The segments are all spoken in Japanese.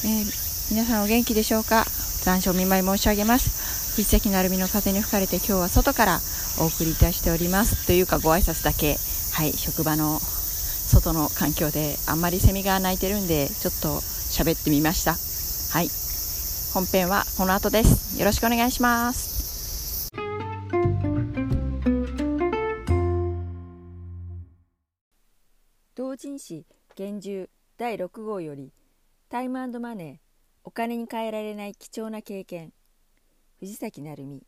皆さんお元気でしょうか。残暑お見舞い申し上げます。藤崎なるみの風に吹かれて今日は外からお送りいたしておりますというかご挨拶だけ、職場の外の環境であんまりセミが鳴いてるんでちょっと喋ってみました。本編はこの後です。よろしくお願いします。同人誌幻獣第6号よりタイム&マネー、お金に換えられない貴重な経験。藤崎なるみ。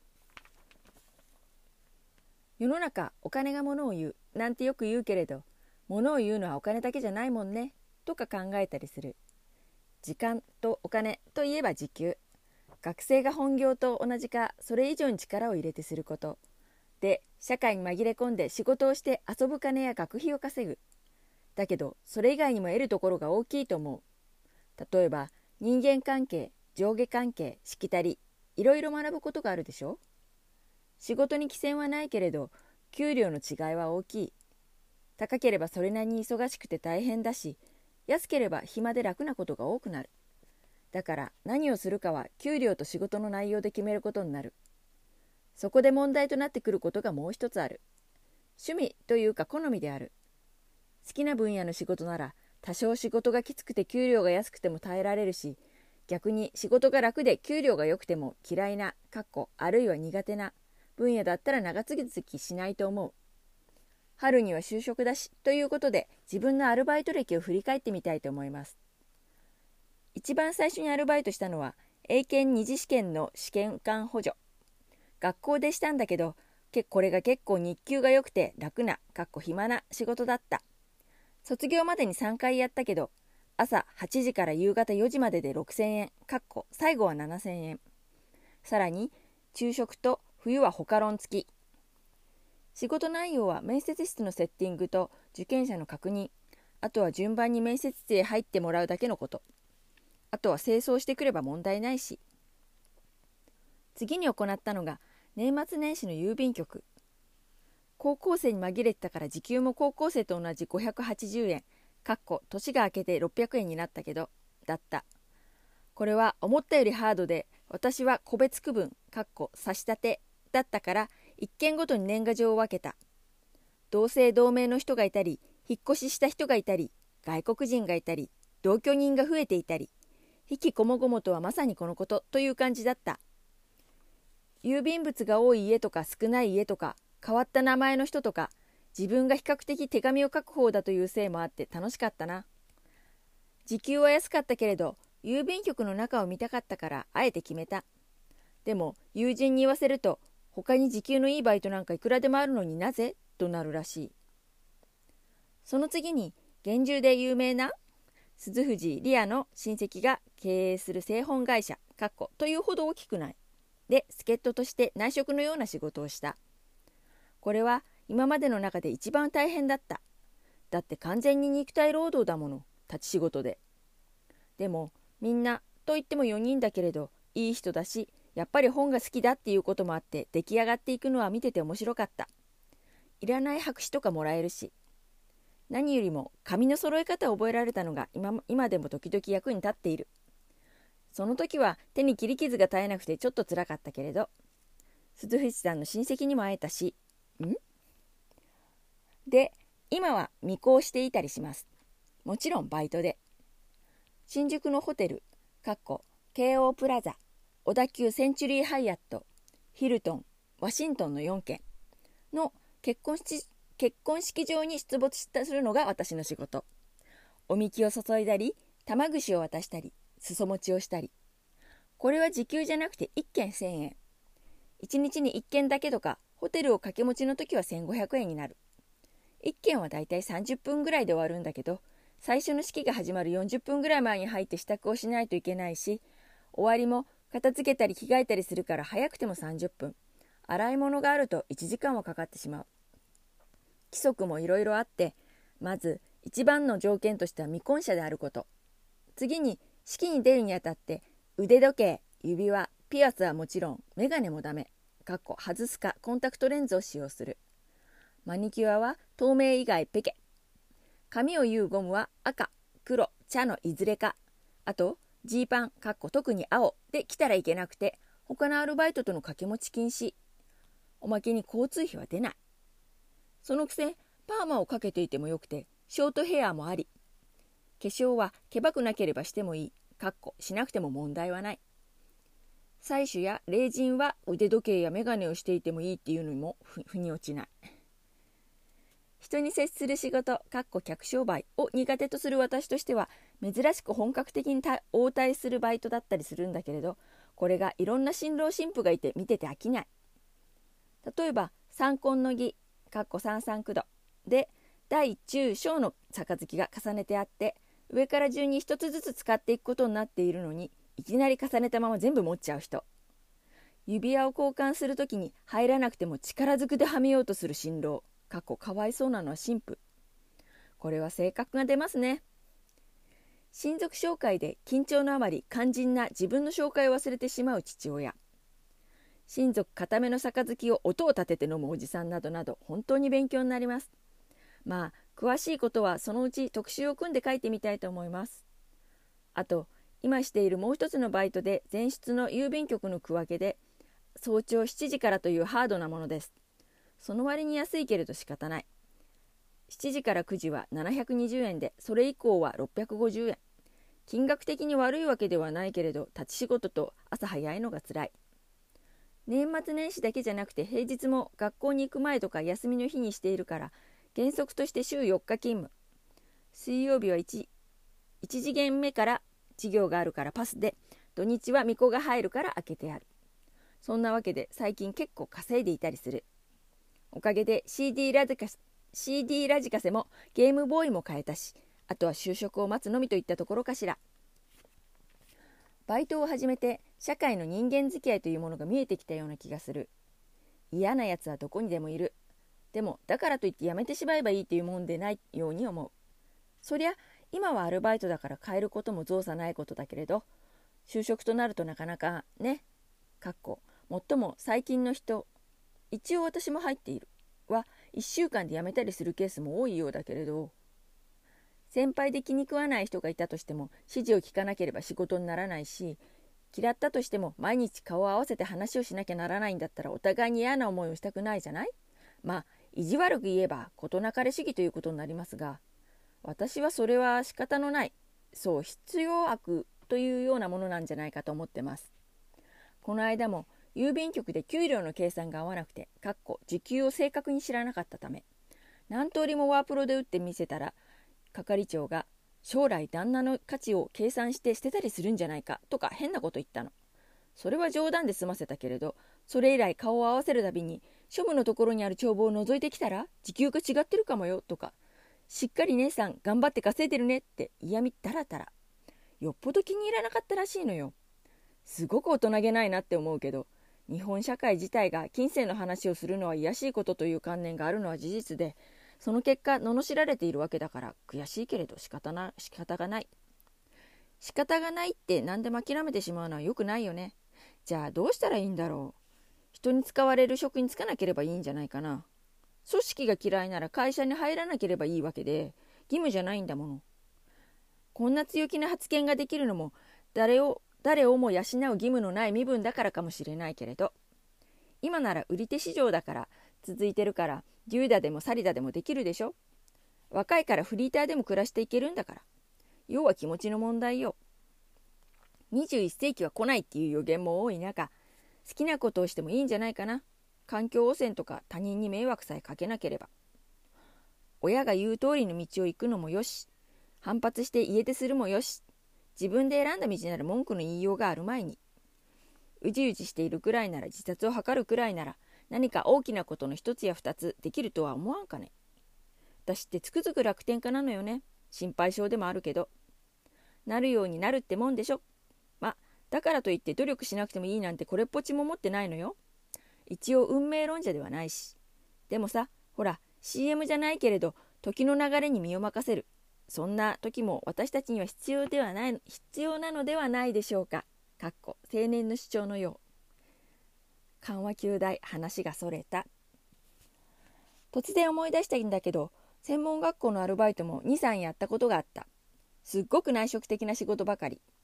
世の中お金が物を言うなんてよく言うけれど、物を言うのはお金だけじゃないもんねとか考えたりする。時間とお金といえば時給。学生が本業と同じかそれ以上に力を入れてすることで、社会に紛れ込んで仕事をして遊ぶ金や学費を稼ぐ。だけどそれ以外にも得るところが大きいと思う。例えば人間関係、上下関係、しきたり、いろいろ学ぶことがあるでしょ。仕事に貴賤はないけれど給料の違いは大きい。高ければそれなりに忙しくて大変だし、安ければ暇で楽なことが多くなる。だから何をするかは給料と仕事の内容で決めることになる。そこで問題となってくることがもう一つある。趣味というか好みである。好きな分野の仕事なら多少仕事がきつくて給料が安くても耐えられるし、逆に仕事が楽で給料が良くても嫌いなあるいは苦手な分野だったら長続きしないと思う。春には就職だしということで自分のアルバイト歴を振り返ってみたいと思います。一番最初にアルバイトしたのは英検2次試験の試験官補助。学校でしたんだけど、これが結構日給が良くて楽な暇な仕事だった。卒業までに3回やったけど、朝8時から夕方4時までで6000円、最後は7000円。さらに昼食と冬はホカロン付き。仕事内容は面接室のセッティングと受験者の確認、あとは順番に面接室へ入ってもらうだけのこと。あとは清掃してくれば問題ないし。次に行ったのが年末年始の郵便局。高校生に紛れてたから時給も高校生と同じ580円、年が明けて600円になったけど、だった。これは思ったよりハードで、私は個別区分、差し立てだったから一件ごとに年賀状を分けた。同姓同名の人がいたり、引っ越しした人がいたり、外国人がいたり、同居人が増えていたり、引きこもごもとはまさにこのことという感じだった。郵便物が多い家とか少ない家とか、変わった名前の人とか、自分が比較的手紙を書く方だというせいもあって楽しかったな。時給は安かったけれど、郵便局の中を見たかったからあえて決めた。でも友人に言わせると、他に時給のいいバイトなんかいくらでもあるのになぜとなるらしい。その次に幻獣で有名な鈴藤リアの親戚が経営する製本会社というほど大きくないで、助っ人として内職のような仕事をした。これは今までの中で一番大変だった。だって完全に肉体労働だもの、立ち仕事で。でもみんなといっても4人だけれどいい人だし、やっぱり本が好きだっていうこともあって出来上がっていくのは見てて面白かった。いらない白紙とかもらえるし。何よりも紙の揃え方を覚えられたのが今でも時々役に立っている。その時は手に切り傷が絶えなくてちょっと辛かったけれど、鈴藤さんの親戚にも会えたし、で、今は未行していたりします。もちろんバイトで。新宿のホテル、京王プラザ、小田急センチュリーハイアット、ヒルトン、ワシントンの4軒の結婚式場に出没するのが私の仕事。おみきを注いだり、玉串を渡したり、裾持ちをしたり。これは時給じゃなくて1件1000円。1日に1件だけとか、ホテルを掛け持ちの時は1500円になる。1件はだいたい30分ぐらいで終わるんだけど、最初の式が始まる40分ぐらい前に入って支度をしないといけないし、終わりも片付けたり着替えたりするから早くても30分。洗い物があると1時間はかかってしまう。規則もいろいろあって、まず一番の条件としては未婚者であること。次に式に出るにあたって腕時計、指輪、ピアスはもちろんメガネもダメ。外すかコンタクトレンズを使用する。マニキュアは透明以外ペケ。髪を結うゴムは赤、黒、茶のいずれか。あとジーパン特に青で着たらいけなくて、他のアルバイトとの掛け持ち禁止。おまけに交通費は出ない。そのくせパーマをかけていてもよくて、ショートヘアもあり、化粧はけばくなければしてもいい。しなくても問題はない。採取や霊人は腕時計や眼鏡をしていてもいいっていうのも腑に落ちない。人に接する仕事客商売を苦手とする私としては、珍しく本格的に応対するバイトだったりするんだけれど、これがいろんな新郎新婦がいて見てて飽きない。例えば三婚の儀三三九度で大中小の杯が重ねてあって、上から順に一つずつ使っていくことになっているのに、いきなり重ねたまま全部持っちゃう人。指輪を交換するときに入らなくても力ずくではめようとする新郎かわいそうなのは新婦。これは性格が出ますね。親族紹介で緊張のあまり肝心な自分の紹介を忘れてしまう父親。親族固めの杯を音を立てて飲むおじさんなどなど、本当に勉強になります。まあ詳しいことはそのうち特集を組んで書いてみたいと思います。あと今しているもう一つのバイトで、前出の郵便局の区分けで早朝7時からというハードなものです。その割に安いけれど仕方ない。7時から9時は720円で、それ以降は650円。金額的に悪いわけではないけれど、立ち仕事と朝早いのがつらい。年末年始だけじゃなくて平日も学校に行く前とか休みの日にしているから、原則として週4日勤務。水曜日は 1次元目から授業があるからパスで、土日は巫女が入るから開けてある。そんなわけで最近結構稼いでいたりする。おかげで CD ラジカセもゲームボーイも買えたし、あとは就職を待つのみといったところかしら。バイトを始めて社会の人間付き合いというものが見えてきたような気がする。嫌なやつはどこにでもいる。でもだからといってやめてしまえばいいというもんでないように思う。そりゃ今はアルバイトだから変えることも造作ないことだけれど、就職となるとなかなかね。もっとも最近の人、一応私も入っているは1週間で辞めたりするケースも多いようだけれど、先輩で気に食わない人がいたとしても指示を聞かなければ仕事にならないし、嫌ったとしても毎日顔を合わせて話をしなきゃならないんだったら、お互いに嫌な思いをしたくないじゃない。まあ意地悪く言えば事なかれ主義ということになりますが、私はそれは仕方のない、必要悪というようなものなんじゃないかと思ってます。この間も郵便局で給料の計算が合わなくて、時給を正確に知らなかったため、何通りもワープロで打ってみせたら、係長が将来旦那の価値を計算して捨てたりするんじゃないかとか変なこと言ったの。それは冗談で済ませたけれど、それ以来顔を合わせるたびに、庶務のところにある帳簿を覗いてきたら時給が違ってるかもよとか、しっかり姉さん頑張って稼いでるねって嫌味たらたら。よっぽど気に入らなかったらしいのよ。すごく大人げないなって思うけど、日本社会自体が金銭の話をするのは卑しいことという観念があるのは事実で、その結果罵られているわけだから、悔しいけれど仕方がない。仕方がないって何でも諦めてしまうのは良くないよね。じゃあどうしたらいいんだろう。人に使われる職に就かなければいいんじゃないかな。組織が嫌いなら会社に入らなければいいわけで、義務じゃないんだもの。こんな強気な発言ができるのも、誰をも養う義務のない身分だからかもしれないけれど、今なら売り手市場だから続いてるから、デューダでもサリダでもできるでしょ。若いからフリーターでも暮らしていけるんだから。要は気持ちの問題よ。21世紀は来ないっていう予言も多い中、好きなことをしてもいいんじゃないかな。環境汚染とか他人に迷惑さえかけなければ。親が言う通りの道を行くのもよし、反発して家出するもよし、自分で選んだ道なら文句の言いようがある前に、うじうじしているくらいなら、自殺を図るくらいなら、何か大きなことの一つや二つできるとは思わんかね。私ってつくづく楽天家なのよね。心配性でもあるけど。なるようになるってもんでしょ。だからといって努力しなくてもいいなんてこれっぽっちも思ってないのよ。一応運命論者ではないし。でもさ、ほら CM じゃないけれど、時の流れに身を任せる。そんな時も私たちには必要なのではないでしょうか。青年の主張のよう。緩和球大、話がそれた。突然思い出したんだけど、専門学校のアルバイトも 2,3 やったことがあった。すっごく内職的な仕事ばかり。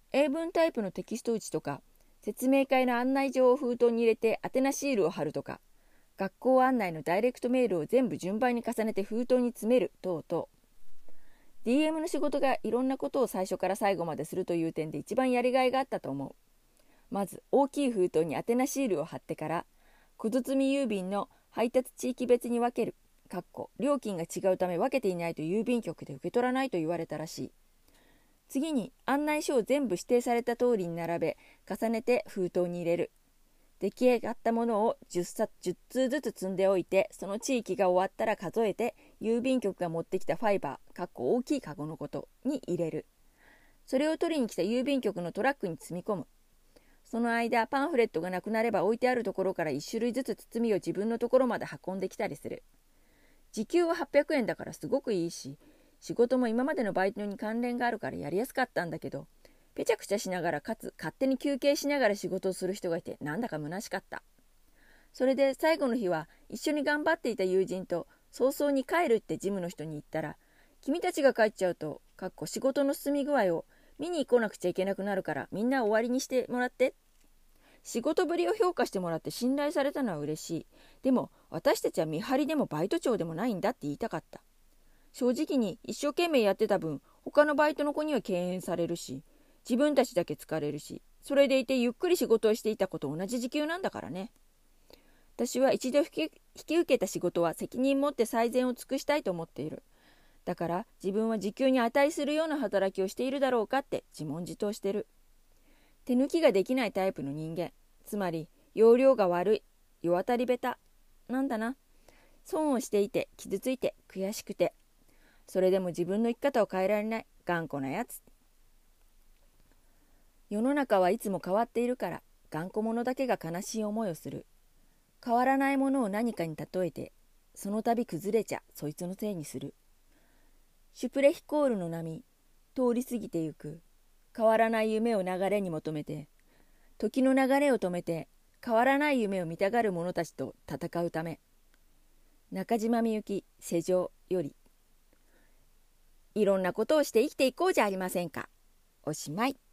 英文タイプのテキスト打ちとか、説明会の案内状を封筒に入れて宛名シールを貼るとか、学校案内のダイレクトメールを全部順番に重ねて封筒に詰める等々。DM の仕事がいろんなことを最初から最後までするという点で一番やりがいがあったと思う。まず大きい封筒に宛名シールを貼ってから、小包郵便の配達地域別に分ける。料金が違うため分けていないと郵便局で受け取らないと言われたらしい。次に案内書を全部指定された通りに並べ、重ねて封筒に入れる。出来上がったものを10通ずつ積んでおいて、その地域が終わったら数えて、郵便局が持ってきたファイバー大きいカゴのことに入れる。それを取りに来た郵便局のトラックに積み込む。その間、パンフレットがなくなれば置いてあるところから1種類ずつ包みを自分のところまで運んできたりする。時給は800円だからすごくいいし、仕事も今までのバイトに関連があるからやりやすかったんだけど、ぺちゃくちゃしながらかつ勝手に休憩しながら仕事をする人がいてなんだか虚しかった。それで最後の日は一緒に頑張っていた友人と早々に帰るってジムの人に言ったら、君たちが帰っちゃうと仕事の進み具合を見に来なくちゃいけなくなるからみんな終わりにしてもらって。仕事ぶりを評価してもらって信頼されたのは嬉しい。でも私たちは見張りでもバイト長でもないんだって言いたかった。正直に一生懸命やってた分、他のバイトの子には敬遠されるし、自分たちだけ疲れるし、それでいてゆっくり仕事をしていた子と同じ時給なんだからね。私は一度引き受けた仕事は責任持って最善を尽くしたいと思っている。だから自分は時給に値するような働きをしているだろうかって自問自答してる。手抜きができないタイプの人間、つまり容量が悪い、世当たり下手なんだな。損をしていて傷ついて悔しくて、それでも自分の生き方を変えられない頑固なやつ。世の中はいつも変わっているから、頑固者だけが悲しい思いをする。変わらないものを何かに例えて、その度崩れちゃそいつのせいにする。シュプレヒコールの波、通り過ぎてゆく。変わらない夢を流れに求めて、時の流れを止めて、変わらない夢を見たがる者たちと戦うため。中島みゆき、世上より。いろんなことをして生きていこうじゃありませんか。おしまい。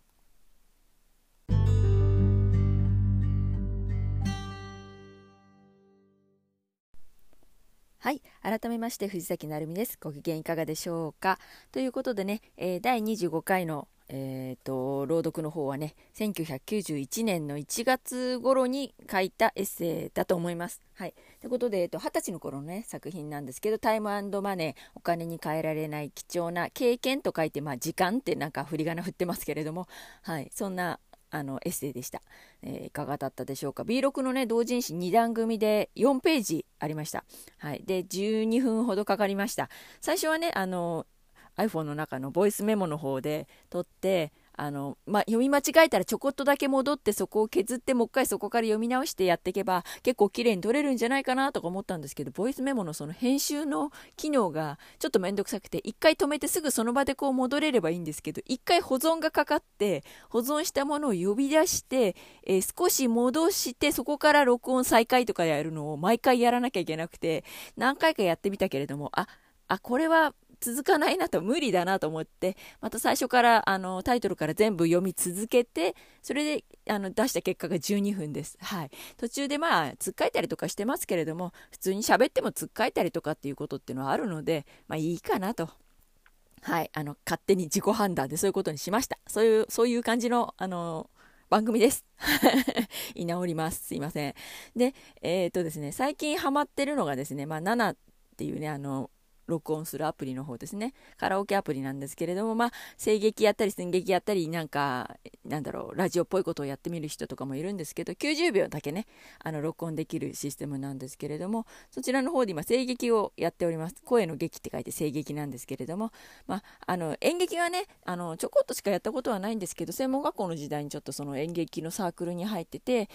はい、改めまして藤崎なるみです。ご機嫌いかがでしょうか。ということでね、第25回の朗読の方はね、1991年の1月頃に書いたエッセイだと思います。はい。ということで、20歳の頃のね、作品なんですけど、タイム&マネー、お金に換えられない貴重な経験と書いて、時間ってなんか振り仮名振ってますけれども、はい。そんなエッセイでした。いかがだったでしょうか。B6 のね、同人誌2段組で4ページありました。はい。で、12分ほどかかりました。最初はね、iPhone の中のボイスメモの方で撮って読み間違えたらちょこっとだけ戻ってそこを削ってもう一回そこから読み直してやっていけば結構綺麗に撮れるんじゃないかなとか思ったんですけど、ボイスメモのその編集の機能がちょっとめんどくさくて、一回止めてすぐその場でこう戻れればいいんですけど、一回保存がかかって保存したものを呼び出して、少し戻してそこから録音再開とかやるのを毎回やらなきゃいけなくて、何回かやってみたけれども、これは続かないなと、無理だなと思って、また最初からタイトルから全部読み続けて、それで出した結果が12分です。はい。途中でつっかえたりとかしてますけれども、普通に喋ってもつっかえたりとかっていうことっていうのはあるので、いいかなと。はい。勝手に自己判断でそういうことにしました。そういう感じの番組です。居直ります。すいません。で、ですね、最近ハマってるのがですね、7っていうね、録音するアプリの方ですね。カラオケアプリなんですけれども、声劇やったり寸劇やったりラジオっぽいことをやってみる人とかもいるんですけど、90秒だけね録音できるシステムなんですけれども、そちらの方で今声劇をやっております。声の劇って書いて声劇なんですけれども、演劇はねちょこっとしかやったことはないんですけど、専門学校の時代にちょっとその演劇のサークルに入ってて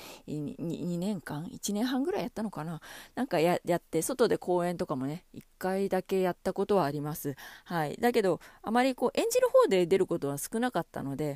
2年間1年半ぐらいやったのかな、やって外で公演とかもね1回だけやったことはあります。はい。だけどあまり演じる方で出ることは少なかったので、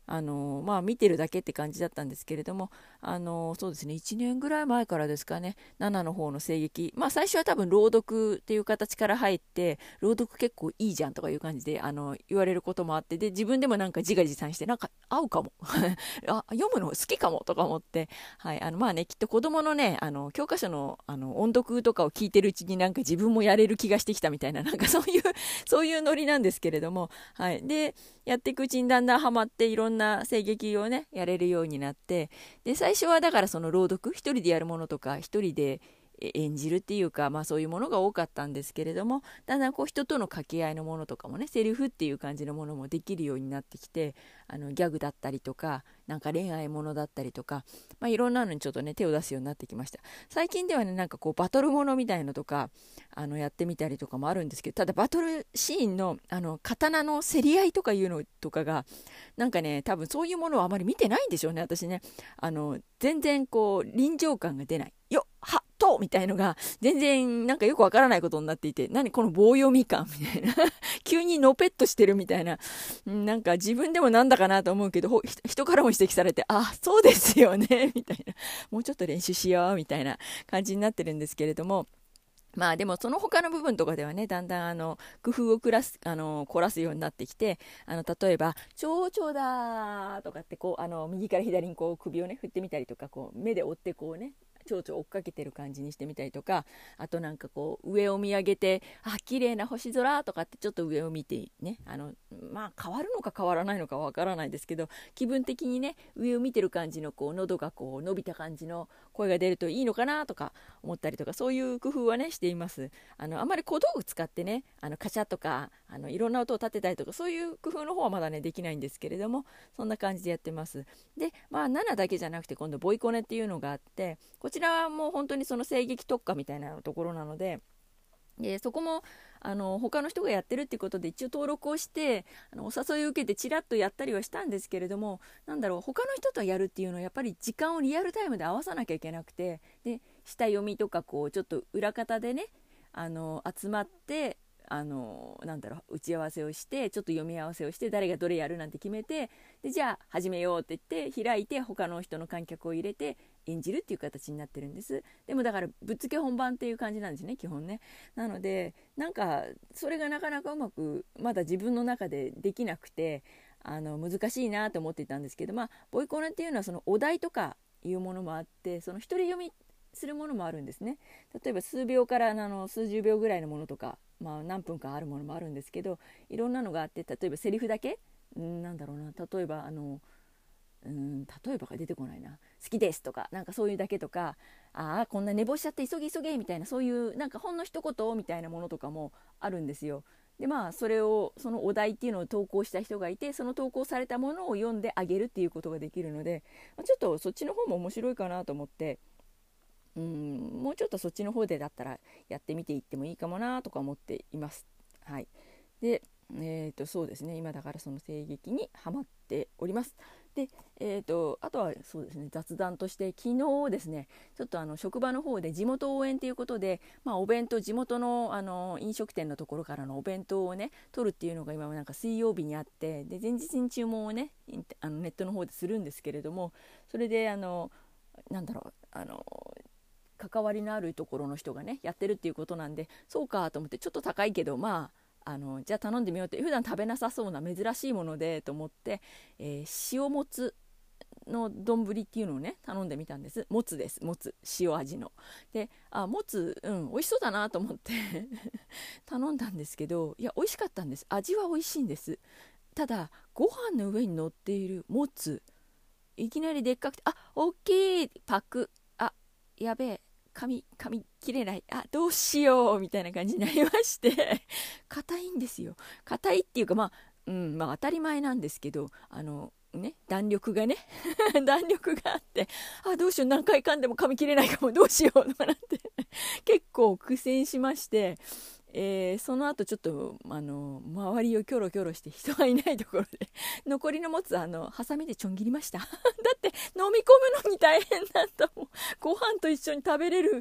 見てるだけって感じだったんですけれども、そうですね、1年ぐらい前からですかね、7の方の声劇、最初は多分朗読っていう形から入って、朗読結構いいじゃんとかいう感じで言われることもあって、で自分でもなんか自画自賛して、なんか合うかも読むの好きかもとか思って、はい、きっと子供のね、教科書の音読とかを聞いてるうちになんか自分もやれる気がしてきたみたいな、なんかそういうノリなんですけれども、はい、でやっていくうちにだんだんハマって、いろんな声劇をねやれるようになって、で最初はだからその朗読一人でやるものとか一人で演じるっていうか、そういうものが多かったんですけれども、だんだんこう人との掛け合いのものとかもね、セリフっていう感じのものもできるようになってきて、ギャグだったりとか、なんか恋愛ものだったりとか、いろんなのにちょっとね手を出すようになってきました。最近ではね、なんかこうバトルものみたいのとかやってみたりとかもあるんですけど、ただバトルシーンの刀の競り合いとかいうのとかがなんかね、多分そういうものをあまり見てないんでしょうね、私ね。全然こう臨場感が出ない、よっはっとみたいのが全然なんかよくわからないことになっていて、何この棒読み感みたいな急にのぺっとしてるみたいな、なんか自分でもなんだかなと思うけど、人からも指摘されて、あ、そうですよねみたいな、もうちょっと練習しようみたいな感じになってるんですけれども、でもその他の部分とかではね、だんだん工夫を凝らすようになってきて、例えば蝶々だとかってこう右から左にこう首をね振ってみたりとか、こう目で追ってこうね蝶々追っかけてる感じにしてみたりとか、あとなんかこう上を見上げて、あ、綺麗な星空とかってちょっと上を見てね、変わるのか変わらないのかわからないですけど、気分的にね上を見てる感じのこう喉がこう伸びた感じの声が出るといいのかなとか思ったりとか、そういう工夫はねしています。あんまり小道具使ってねカチャとかいろんな音を立てたりとか、そういう工夫の方はまだねできないんですけれども、そんな感じでやってます。で7だけじゃなくて、今度ボイコネっていうのがあって、こちらはもう本当にその声劇特化みたいなところなので、そこも他の人がやってるっていうことで一応登録をしてお誘いを受けてちらっとやったりはしたんですけれども、なんだろう、他の人とやるっていうのはやっぱり時間をリアルタイムで合わさなきゃいけなくて、で下読みとかこうちょっと裏方でね集まってなんだろう、打ち合わせをして、ちょっと読み合わせをして、誰がどれやるなんて決めて、でじゃあ始めようって言って開いて、他の人の観客を入れて演じるっていう形になってるんです。でもだからぶっつけ本番っていう感じなんですね、基本ね。なのでなんかそれがなかなかうまくまだ自分の中でできなくて難しいなと思っていたんですけど、ボイコネっていうのはそのお題とかいうものもあって、その一人読みするものもあるんですね。例えば数秒から数十秒ぐらいのものとか、何分かあるものもあるんですけど、いろんなのがあって、例えばセリフだけ、なんだろうな、例えば例えばが出てこないな、好きですとか、なんかそういうだけとか、ああこんな寝坊しちゃって急げ急げみたいな、そういうなんかほんの一言みたいなものとかもあるんですよ。でそれをそのお題っていうのを投稿した人がいて、その投稿されたものを読んであげるっていうことができるので、ちょっとそっちの方も面白いかなと思って、もうちょっとそっちの方でだったらやってみていってもいいかもなとか思っています。はい。で、そうですね、今だからその声劇にハマっております。で、あとはそうですね、雑談として昨日ですね、ちょっと職場の方で地元応援ということで、お弁当、地元の飲食店のところからのお弁当をね取るっていうのが今なんか水曜日にあって、で前日に注文をねネットの方でするんですけれども、それでなんだろう関わりのあるところの人がねやってるっていうことなんで、そうかと思って、ちょっと高いけどじゃあ頼んでみようって、普段食べなさそうな珍しいものでと思って、塩もつの丼っていうのをね頼んでみたんです。もつです、もつ、塩味の。でもつ、美味しそうだなと思って頼んだんですけど、いや美味しかったんです。味は美味しいんです。ただご飯の上に乗っているもつ、いきなりでっかくて、大きいパク、やべえ、噛み切れない、どうしようみたいな感じになりまして硬いんですよ。硬いっていうか当たり前なんですけど、弾力がね弾力があって、どうしよう、何回噛んでも噛み切れないかも、どうしようとかなって結構苦戦しまして、その後ちょっと周りをキョロキョロして人がいないところで残りのもつハサミでちょん切りましただって飲み込むのに大変なんだもん、ご飯と一緒に食べれる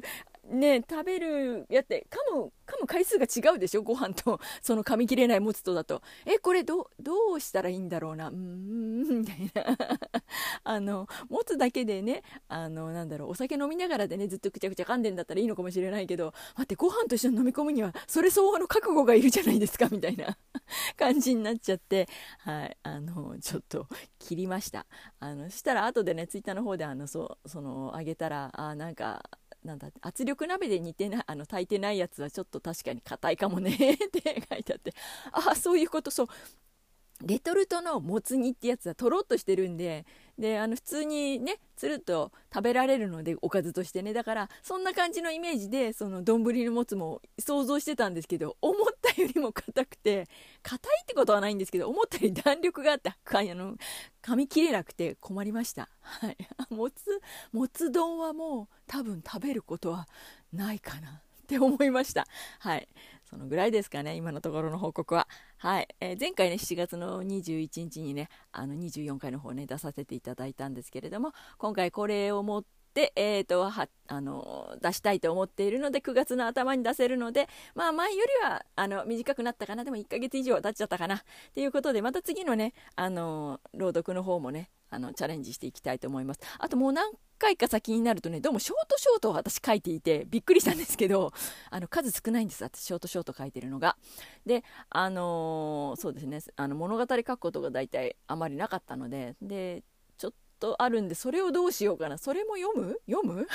ね、食べるやって噛む回数が違うでしょ、ご飯とその噛み切れないもつとだと。これどうしたらいいんだろうな、みたいなもつだけでね、なんだろう、お酒飲みながらでねずっとくちゃくちゃ噛んでんだったらいいのかもしれないけど、待って、ご飯と一緒に飲み込むにはそれ相応の覚悟がいるじゃないですかみたいな感じになっちゃって、はい、ちょっと切りました。したら後でねツイッターの方であげたら、なんかなんだ圧力鍋で煮てな炊いてないやつはちょっと確かに硬いかもねって書いてあって、そういうこと。そう、レトルトのもつ煮ってやつはとろっとしてるんで、普通にねつるっと食べられるので、おかずとしてね。だからそんな感じのイメージでその丼のもつも想像してたんですけど、思ったよりも硬くて、硬いってことはないんですけど、思ったより弾力があって噛み切れなくて困りました。はい、もつ丼はもう多分食べることはないかなって思いました。はい、そのぐらいですかね、今のところの報告は。はい、前回ね7月の21日にね24回の方ね出させていただいたんですけれども、今回これを持って出したいと思っているので、9月の頭に出せるので、前よりは短くなったかな。でも1ヶ月以上は経っちゃったかなっていうことで、また次のね朗読の方もねチャレンジしていきたいと思います。あともう何回か先になるとね、どうもショートを私書いていてびっくりしたんですけど、数少ないんです、私ショート書いてるのが。でそうですね、物語書くことが大体あまりなかったので、ちょっとあるんで、それをどうしようかな。それも読む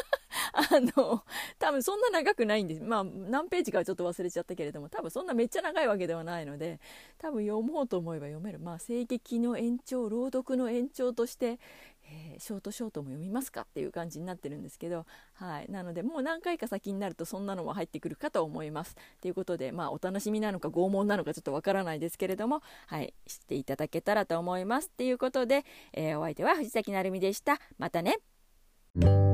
多分そんな長くないんです。何ページかはちょっと忘れちゃったけれども、多分そんなめっちゃ長いわけではないので、多分読もうと思えば読める。声劇の延長、朗読の延長として、ショートも読みますかっていう感じになってるんですけど、はい、なのでもう何回か先になるとそんなのも入ってくるかと思います。ということで、お楽しみなのか拷問なのかちょっとわからないですけれども、はい、知っていただけたらと思います。ということで、お相手は藤崎なるみでした。またね。